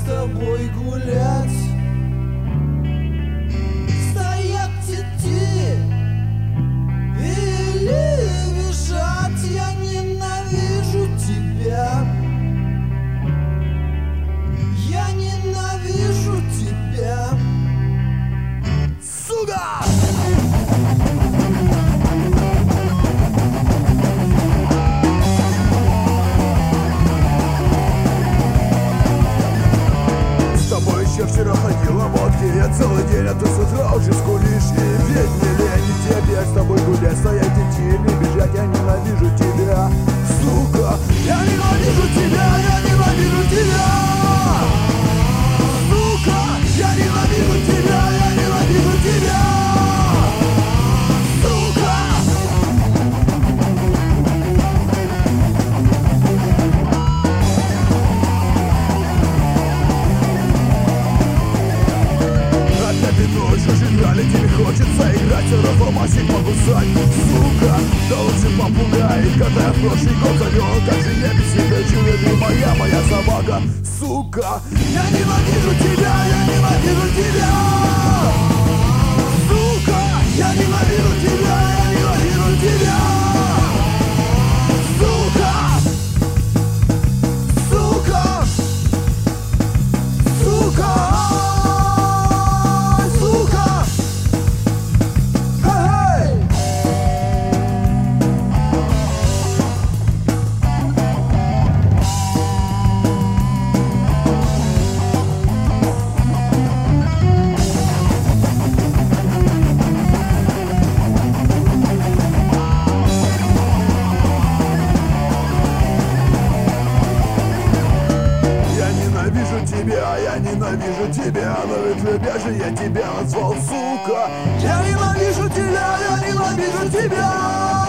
с тобой гулять. Стоят тети или бежать. Я ненавижу тебя. Я ненавижу тебя, сука! С тобой еще вчера ходила, вот где я целый день, а ты с утра уже скулишь. И ведь не лень тебе с тобой гулять, стоять идти или бежать. Я ненавижу тебя, сука! Я ненавижу тебя, я ненавижу тебя! Сука! Я ненавижу тебя, я ненавижу тебя! Сука! Опять ты ночью жигали, тебе хочется играть, все разломать могу сать. Сука! Да лучше попугай, когда я в прошлый год завел, как же я без тебя чую, моя собака. Сука! Я ненавижу тебя, я ненавижу тебя! Сука! Я ненавижу тебя, я ненавижу тебя! Сука! Сука! Сука! Сука! Эй! Я ненавижу тебя, но ведь любя же я тебя назвал, сука. Я ненавижу тебя, я ненавижу тебя.